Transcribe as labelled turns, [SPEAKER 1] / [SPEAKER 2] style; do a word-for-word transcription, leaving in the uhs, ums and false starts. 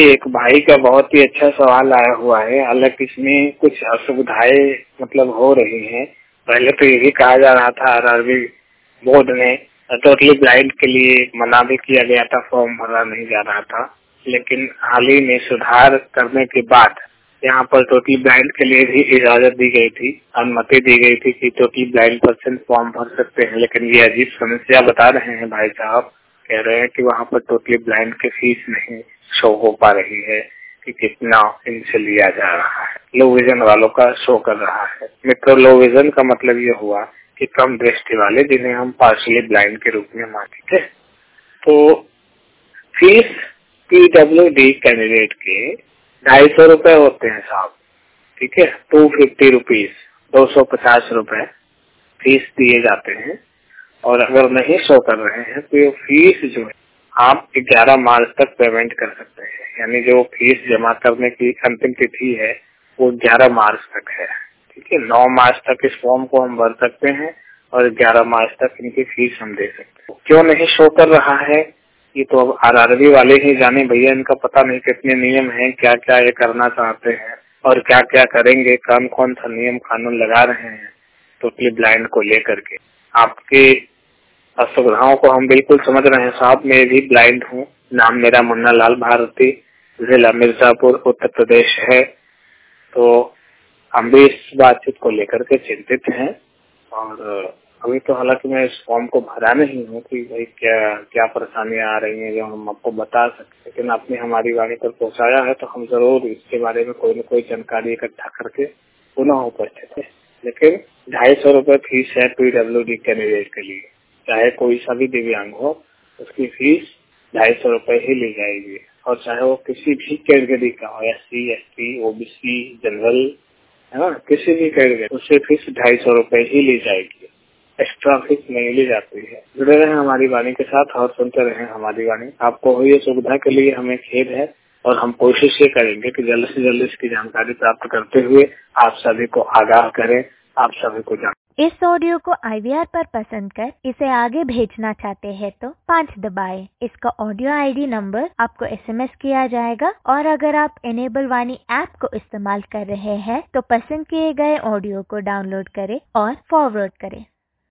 [SPEAKER 1] एक भाई का बहुत ही अच्छा सवाल आया हुआ है। हालांकि इसमें कुछ असुविधाएं मतलब हो रही हैं। पहले तो यही कहा जा रहा था आरआरबी बोर्ड ने टोटली ब्लाइंड के लिए मना भी किया गया था, फॉर्म भरा नहीं जा रहा था। लेकिन हाल ही में सुधार करने के बाद यहाँ पर टोटली ब्लाइंड के लिए भी इजाजत दी गई थी, अनुमति दी गई थी कि टोटली ब्लाइंड पर्सन फॉर्म भर सकते हैं। लेकिन ये अजीब समस्या बता रहे हैं भाई साहब, कह रहे हैं कि वहाँ पर टोटली ब्लाइंड की फीस नहीं शो हो पा रही है कि कितना इनसे लिया जा रहा है। लो विजन वालों का शो कर रहा है। मित्रों, लो विजन का मतलब ये हुआ कि कम दृष्टि वाले, जिन्हें हम पार्शियली ब्लाइंड के रूप में मानते थे। तो फीस पीडब्ल्यू डी कैंडिडेट के ढाई सौ रूपये होते हैं साहब, ठीक है। टू फिफ्टी रुपीज दो सौ पचास रूपये फीस दिए जाते हैं। और अगर नहीं शो कर रहे हैं तो ये फीस जो है आप ग्यारह मार्च तक पेमेंट कर सकते हैं। यानी जो फीस जमा करने की अंतिम तिथि है वो ग्यारह मार्च तक है, ठीक है। नौ मार्च तक इस फॉर्म को हम भर सकते हैं और ग्यारह मार्च तक इनकी फीस हम दे सकते हैं। क्यों नहीं शो कर रहा है ये तो अब आरआरबी वाले ही जाने भैया। इनका पता नहीं कितने नियम हैं, क्या क्या ये करना चाहते हैं और क्या क्या करेंगे, कौन कौन सा नियम कानून लगा रहे हैं टोटली ब्लाइंड को लेकर के। आपके असुविधाओं को हम बिल्कुल समझ रहे हैं साहब। मैं भी ब्लाइंड हूँ। नाम मेरा मुन्ना लाल भारती, जिला मिर्जापुर, उत्तर प्रदेश है। तो हम भी इस बातचीत को लेकर के चिंतित हैं। और अभी तो हालांकि मैं इस फॉर्म को भरा नहीं हूँ कि भाई क्या क्या परेशानियां आ रही हैं जो हम आपको बता सकते। लेकिन आपने हमारी वाणी पर पहुँचाया है तो हम जरूर इसके बारे में कोई न कोई जानकारी इकट्ठा करके पुनः उपस्थित है। लेकिन ढाई सौ रूपये फीस है पीडब्ल्यू डी कैंडिडेट के लिए। चाहे कोई सा भी दिव्यांग हो, उसकी फीस ढाई सौ रूपये ही ली जाएगी। और चाहे वो किसी भी कैटेगरी का हो, S C, S T, OBC, general, है ना, किसी भी कैटेगरी, उससे फीस ढाई सौ रूपये ही ली जाएगी। एक्स्ट्रा फीस नहीं ली जाती है। जुड़े रहे हमारी वाणी के साथ और सुनते रहे हमारी वाणी। आपको हुई सुविधा के लिए हमें खेद है और हम कोशिश ये करेंगे कि जल्द से जल्द इसकी जानकारी प्राप्त करते हुए आप सभी को आगाह करें, आप सभी को जान।
[SPEAKER 2] इस ऑडियो को आईवीआर पर पसंद कर इसे आगे भेजना चाहते हैं तो पाँच दबाएं। इसका ऑडियो आईडी नंबर आपको एसएमएस किया जाएगा। और अगर आप इनेबल वाणी ऐप को इस्तेमाल कर रहे हैं तो पसंद किए गए ऑडियो को डाउनलोड करें और फॉरवर्ड करें।